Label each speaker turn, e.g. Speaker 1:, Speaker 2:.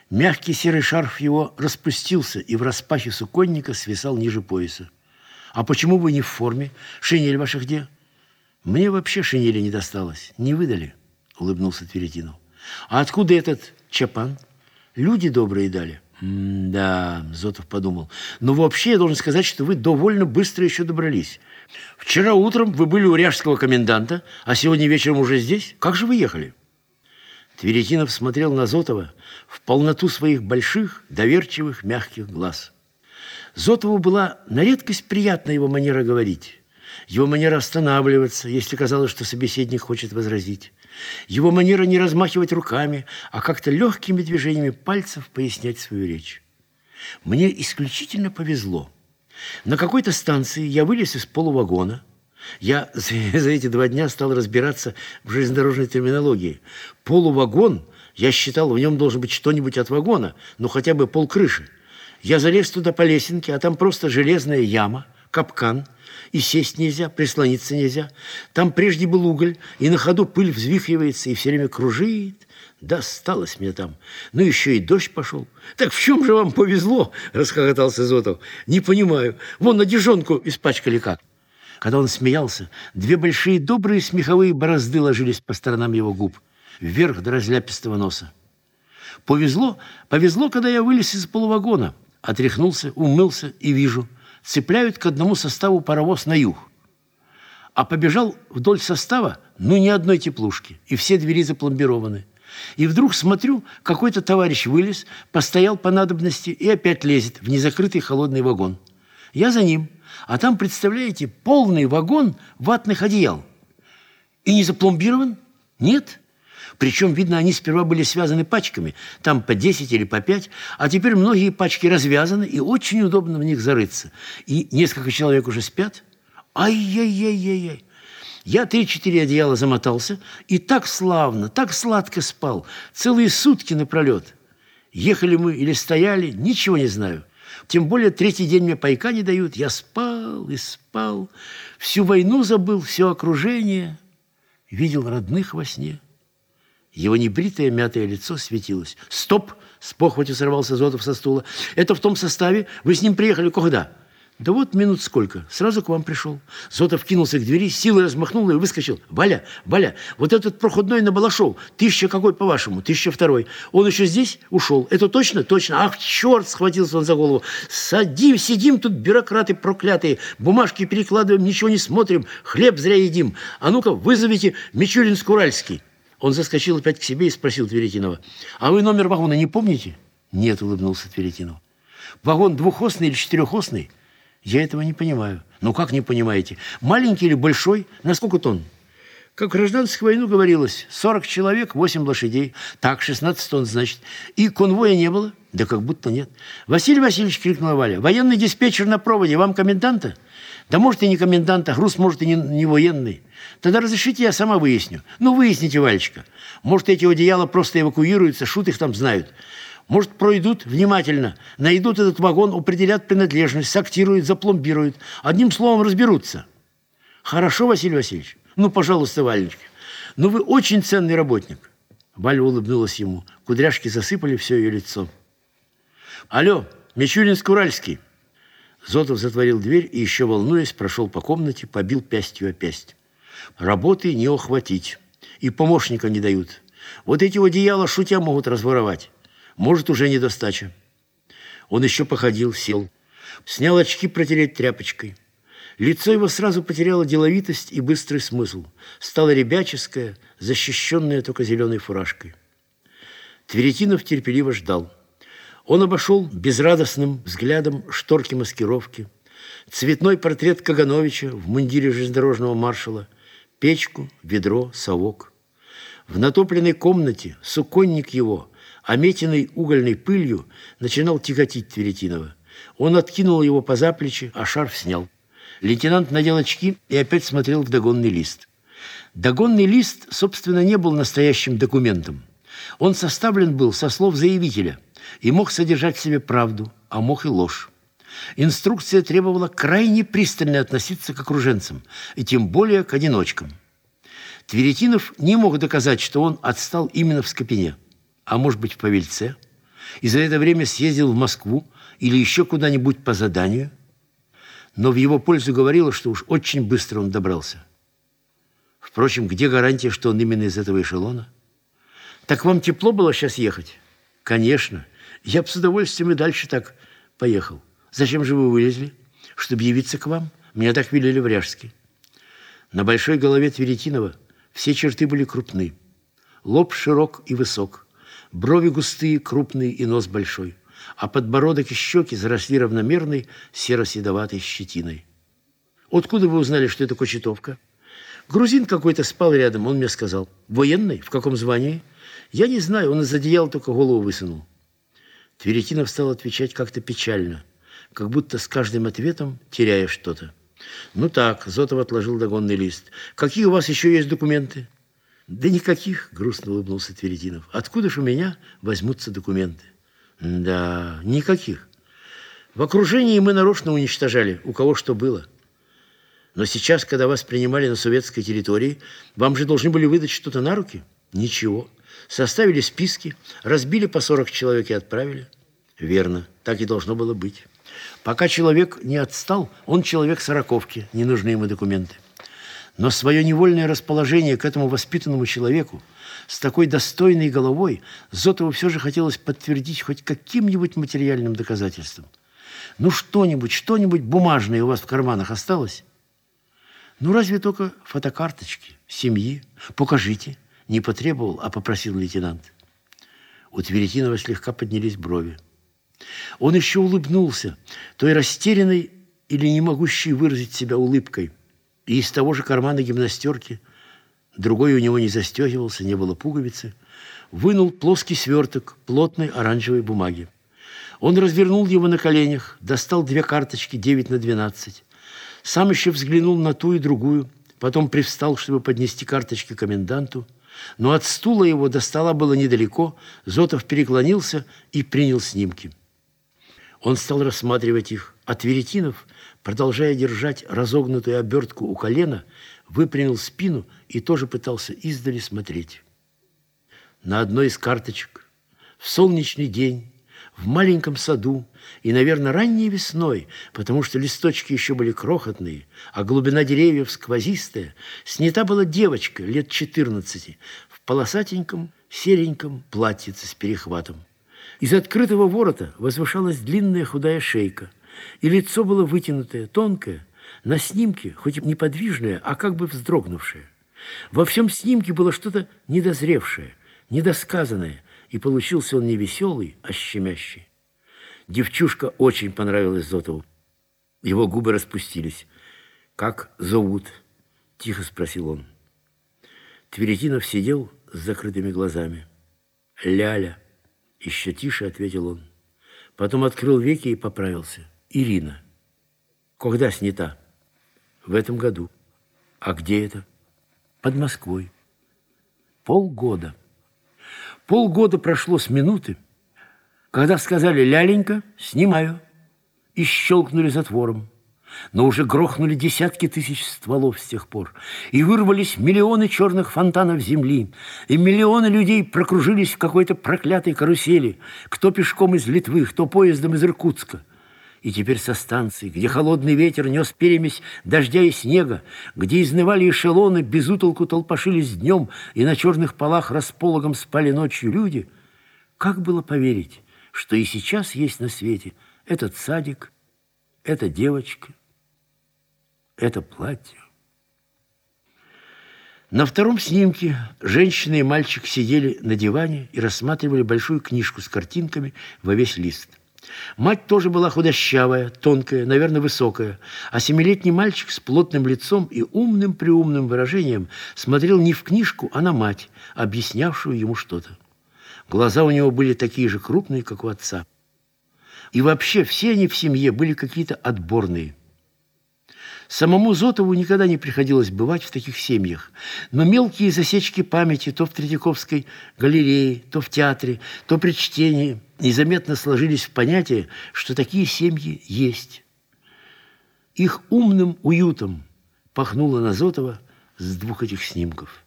Speaker 1: Мягкий серый шарф его распустился и в распахе суконника свисал ниже пояса. «А почему вы не в форме? Шинель ваша где?» «Мне вообще шинели не досталось. Не выдали», — улыбнулся Тверетинов. «А откуда этот чапан? Люди добрые дали». «Да», — Зотов подумал. «Но вообще я должен сказать, что вы довольно быстро еще добрались. Вчера утром вы были у ряжского коменданта, а сегодня вечером уже здесь. Как же вы ехали?» Тверетинов смотрел на Зотова в полноту своих больших, доверчивых, мягких глаз. Зотову была на редкость приятна его манера говорить, его манера останавливаться, если казалось, что собеседник хочет возразить, его манера не размахивать руками, а как-то легкими движениями пальцев пояснять свою речь. Мне исключительно повезло. На какой-то станции я вылез из полувагона. Я за эти 2 дня стал разбираться в железнодорожной терминологии. Полувагон, я считал, в нем должен быть что-нибудь от вагона, ну хотя бы полкрыши. Я залез туда по лесенке, а там просто железная яма, капкан, и сесть нельзя, прислониться нельзя. Там прежде был уголь, и на ходу пыль взвихривается и все время кружит. Досталось мне там. Ну, еще и дождь пошел. «Так в чем же вам повезло?» – расхохотался Зотов. «Не понимаю. Вон одежонку испачкали как». Когда он смеялся, 2 большие добрые смеховые борозды ложились по сторонам его губ, вверх до разляпистого носа. Повезло, когда я вылез из полувагона, отряхнулся, умылся и вижу, цепляют к одному составу паровоз на юг. А побежал вдоль состава, ну, ни одной теплушки, и все двери запломбированы. И вдруг смотрю, какой-то товарищ вылез, постоял по надобности и опять лезет в незакрытый холодный вагон. Я за ним, а там, представляете, полный вагон ватных одеял. И не запломбирован? Нет. Причем, видно, они сперва были связаны пачками, там по 10 или по 5, а теперь многие пачки развязаны, и очень удобно в них зарыться. И несколько человек уже спят. Ай-яй-яй-яй-яй. Я 3-4 одеяла замотался и так славно, так сладко спал, целые сутки напролет. Ехали мы или стояли, ничего не знаю. Тем более 3-й день мне пайка не дают. Я спал и спал, всю войну забыл, все окружение. Видел родных во сне. Его небритое, мятое лицо светилось. «Стоп!» – с похотью сорвался Зотов со стула. «Это в том составе? Вы с ним приехали когда?» «Да вот минут сколько. Сразу к вам пришел». Зотов кинулся к двери, силой размахнул и выскочил. «Валя, вот этот проходной на Балашов. 1000 какой, по-вашему? 1002. Он еще здесь? Ушел. Это точно? Точно. Ах, черт!» – схватился он за голову. Сидим тут, бюрократы проклятые. Бумажки перекладываем, ничего не смотрим. Хлеб зря едим. А ну-ка, вызовите Мичуринск-Уральский». Он заскочил опять к себе и спросил Тверетинова: «А вы номер вагона не помните?» «Нет», – улыбнулся Тверетинов. «Вагон 2-осный или 4-осный?» «Я этого не понимаю». «Ну, как не понимаете? Маленький или большой? На сколько тонн?» «Как в гражданскую войну говорилось, 40 человек, 8 лошадей. Так, 16 тонн, значит. И конвоя не было?» «Да как будто нет». «Василий Васильевич», — крикнула Валя, — «военный диспетчер на проводе. Вам коменданта?» «Да может и не коменданта, груз может и не военный». «Тогда разрешите, я сама выясню». «Ну, выясните, Валечка. Может, эти одеяла просто эвакуируются, шут их там знают. Может, пройдут внимательно, найдут этот вагон, определят принадлежность, сактируют, запломбируют. Одним словом, разберутся». «Хорошо, Василий Васильевич. Ну, пожалуйста, Валечка. Ну, вы очень ценный работник». Валя улыбнулась ему. Кудряшки засыпали все ее лицо. «Алло, Мичуринск-Уральский». Зотов затворил дверь и, еще волнуясь, прошел по комнате, побил пястью о пясть. «Работы не охватить. И помощника не дают. Вот эти одеяла шутя могут разворовать. Может, уже недостача». Он еще походил, сел. Снял очки протереть тряпочкой. Лицо его сразу потеряло деловитость и быстрый смысл. Стало ребяческое, защищенное только зеленой фуражкой. Тверетинов терпеливо ждал. Он обошел безрадостным взглядом шторки маскировки, цветной портрет Кагановича в мундире железнодорожного маршала, печку, ведро, совок. В натопленной комнате суконник его, ометенный угольной пылью, начинал тяготить Тверетинова. Он откинул его по заплечи, а шарф снял. Лейтенант надел очки и опять смотрел в догонный лист. Догонный лист, собственно, не был настоящим документом. Он составлен был со слов заявителя и мог содержать в себе правду, а мог и ложь. Инструкция требовала крайне пристально относиться к окруженцам, и тем более к одиночкам. Тверетинов не мог доказать, что он отстал именно в Скопине, а может быть в Павельце. и за это время съездил в Москву или еще куда-нибудь по заданию, но в его пользу говорило, что уж очень быстро он добрался. Впрочем, где гарантия, что он именно из этого эшелона? Так вам тепло было сейчас ехать? Конечно. Я бы с удовольствием и дальше так поехал. Зачем же вы вылезли? Чтобы явиться к вам? Меня так велели в Ряжске. На большой голове Тверетинова все черты были крупны. Лоб широк и высок, брови густые, крупные и нос большой, а подбородок и щеки заросли равномерной серо-седоватой щетиной. Откуда вы узнали, что это Кочетовка? Грузин какой-то спал рядом, он мне сказал. Военный? В каком звании? Я не знаю, он из одеяла только голову высунул. Тверетинов стал отвечать как-то печально, как будто с каждым ответом теряя что-то. Ну так, Зотов отложил догонный лист. Какие у вас еще есть документы? Да никаких, грустно улыбнулся Тверетинов. Откуда ж у меня возьмутся документы? Да, никаких. В окружении мы нарочно уничтожали, у кого что было. Но сейчас, когда вас принимали на советской территории, вам же должны были выдать что-то на руки? Ничего. Составили списки, разбили по 40 человек и отправили. Верно, так и должно было быть. Пока человек не отстал, он человек сороковки, не нужны ему документы. Но свое невольное расположение к этому воспитанному человеку с такой достойной головой Зотову все же хотелось подтвердить хоть каким-нибудь материальным доказательством. Ну что-нибудь бумажное у вас в карманах осталось? Ну разве только фотокарточки, семьи? Покажите. Не потребовал, а попросил лейтенант. У Тверетинова слегка поднялись брови. Он еще улыбнулся, той растерянной или не могущей выразить себя улыбкой. И из того же кармана гимнастерки, другой у него не застегивался, не было пуговицы, вынул плоский сверток плотной оранжевой бумаги. Он развернул его на коленях, достал 2 карточки 9 на 12. Сам еще взглянул на ту и другую, потом привстал, чтобы поднести карточки коменданту. Но от стула его до стола было недалеко, Зотов переклонился и принял снимки. Он стал рассматривать их, а Тверетинов, продолжая держать разогнутую обертку у колена, выпрямил спину и тоже пытался издали смотреть. На одной из карточек в солнечный день, в маленьком саду и, наверное, ранней весной, потому что листочки еще были крохотные, а глубина деревьев сквозистая, снята была девочка лет 14 в полосатеньком сереньком платьице с перехватом. Из открытого ворота возвышалась длинная худая шейка, и лицо было вытянутое, тонкое, на снимке, хоть и неподвижное, а как бы вздрогнувшее. Во всем снимке было что-то недозревшее, недосказанное, и получился он не веселый, а щемящий. Девчушка очень понравилась Зотову. Его губы распустились. «Как зовут?» – тихо спросил он. Тверетинов сидел с закрытыми глазами. «Ляля», – еще тише ответил он. Потом открыл веки и поправился. «Ирина». «Когда снята?» «В этом году». «А где это?» «Под Москвой». «Полгода». Полгода прошло с минуты, когда сказали «Ляленька, снимаю», и щелкнули затвором. Но уже грохнули десятки тысяч стволов с тех пор, и вырвались миллионы черных фонтанов земли, и миллионы людей прокружились в какой-то проклятой карусели, кто пешком из Литвы, кто поездом из Иркутска. И теперь со станции, где холодный ветер нес перемесь дождя и снега, где изнывали эшелоны, без утолку толпошились днем, и на черных полах распологом спали ночью люди, как было поверить, что и сейчас есть на свете этот садик, эта девочка, это платье? На втором снимке женщина и мальчик сидели на диване и рассматривали большую книжку с картинками во весь лист. Мать тоже была худощавая, тонкая, наверное, высокая, а 7-летний мальчик с плотным лицом и умным-преумным выражением смотрел не в книжку, а на мать, объяснявшую ему что-то. Глаза у него были такие же крупные, как у отца. И вообще все они в семье были какие-то отборные. Самому Зотову никогда не приходилось бывать в таких семьях, но мелкие засечки памяти то в Третьяковской галерее, то в театре, то при чтении незаметно сложились в понятие, что такие семьи есть. Их умным уютом пахнуло на Зотова с 2 этих снимков.